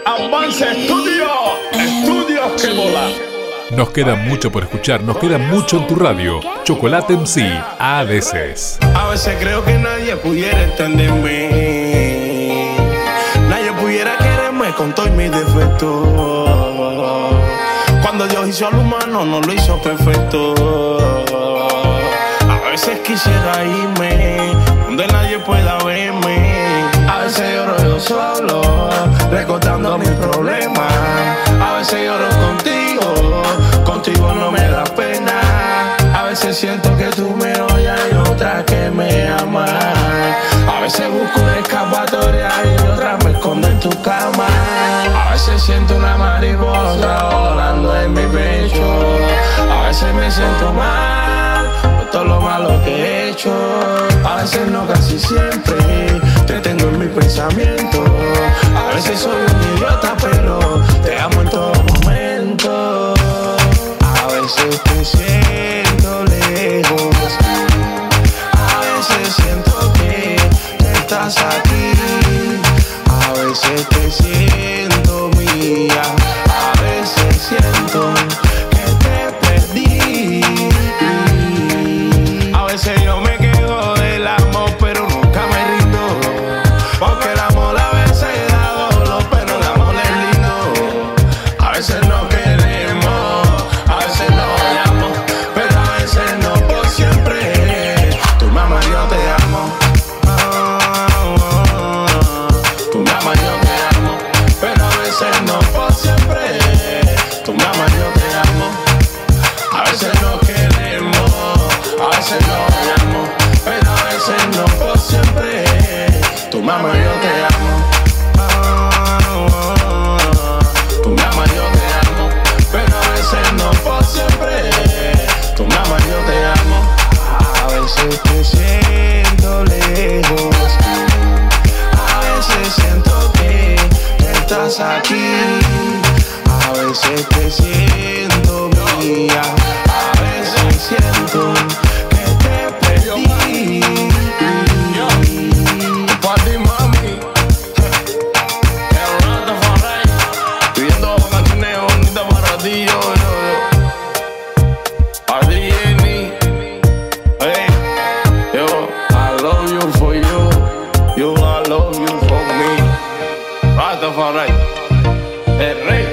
Avance Estudio, estudios que volan. Nos queda mucho por escuchar, nos queda mucho en tu radio. Chocolate MC, a veces. A veces creo que nadie pudiera entenderme, nadie pudiera quererme con todos mis defectos. Cuando Dios hizo al humano no lo hizo perfecto. A veces quisiera irme donde nadie pueda verme. A veces lloro yo solo, recordando mis problemas. A veces lloro contigo, contigo no me da pena. A veces siento que tú me odias y otra que me amas. A veces busco una escapatoria y otra me escondo en tu cama. A veces siento una mariposa volando en mi pecho. A veces me siento mal por todo lo malo que he hecho. A veces no, casi siempre te tengo en mi pensamiento. A veces soy un idiota pero te amo en todo momento. A veces te siento lejos, a veces siento que estás aquí. A veces te siento mía, a veces siento que te perdí. A veces yo me quedo del amor pero nunca me rindo, porque el amor a veces da dolor pero el amor es lindo. A veces no queremos, a veces no odiamos, pero a veces no por siempre. Tu mamá yo te amo, tu mamá yo te amo, pero a veces no por siempre. Tu mamá yo te amo, a veces no queremos, a veces no odiamos, pero a veces no por siempre. Tu mamá yo te amo, tu mamá yo te amo, pero a veces no por siempre. Tu mamá yo te amo. A veces te siento lejos, a veces siento que estás aquí. A veces te siento mía, a veces siento que te perdí. Party mami, el rato Farray, pidiendo canciones bonitas para ti, yo. A Jenny, hey, yo, I love you for you, I love you for me. Rato Farray, el rey.